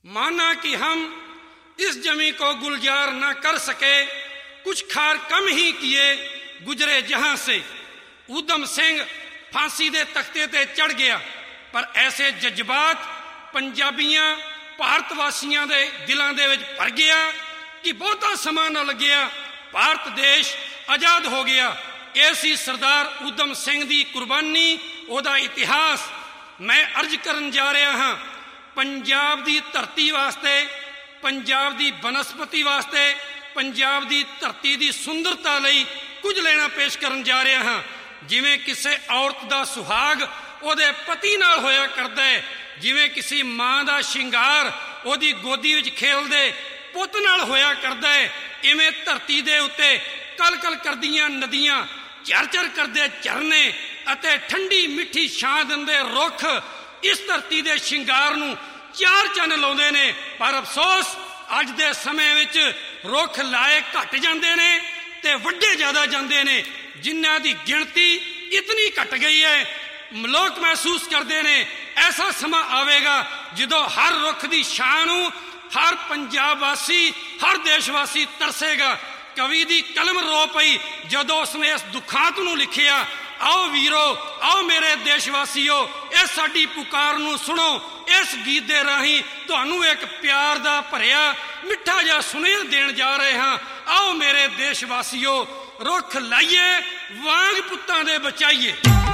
माना कि हम इस जमी को गुलजार न कर सके, कुछ खार कम ही किए गुजरे जहां से। ऊधम सिंह फांसी दे तख्ते ते चढ़ गया, पर ऐसे जज्बात पंजाबियां भारत वासियों के दिलों दे विच भर गया कि बहुता समा न लग्या, भारत देश आजाद हो गया। ऐसी सरदार ऊधम सिंह दी कुर्बानी, ओदा इतिहास मैं अर्ज करन जा रहा हाँ। पंजाब दी धरती वास्ते, पंजाब दी बनस्पति वास्ते, पंजाब दी धरती दी सुंदरता लई कुछ लेना पेश करन जा रहा हाँ। जिवें किसी औरत दा सुहाग ओदे पति नाल होया करदा है, जिवें किसी मां दा शिंगार ओदी गोदी विच खेलदे पुत नाल होया करदा है, इवें धरती दे उत्ते कल कल करदियां नदियां, झर झर करदे झरने अते ठंडी मिठी छां दिंदे रुख इस धरती दे शिंगार नूं चार चन्न लाउंदे ने। पर अफसोस अज दे समय विच रुख लाए घट जांदे ने ते वड्डे ज्यादा जांदे ने, जिन्हां दी गिणती इतनी घट गई है। लोग महसूस करते हैं ऐसा समा आवेगा जदों हर रुख की छां नूं हर पंजाब वासी, हर देशवासी तरसेगा। कवि की कलम रो पई जदों उसने इस दुखांत नूं लिखिया, आओ वीरो, आओ मेरे देशवासियों, इस साडी पुकार नूं सुनो। इस गीत दे राही तुहानूं एक प्यार दा भरिया मिठा जिहा सुनेहा देण जा रहे हाँ। आओ मेरे देशवासियों, रुख लाइए वांग पुत्तां दे बचाइए।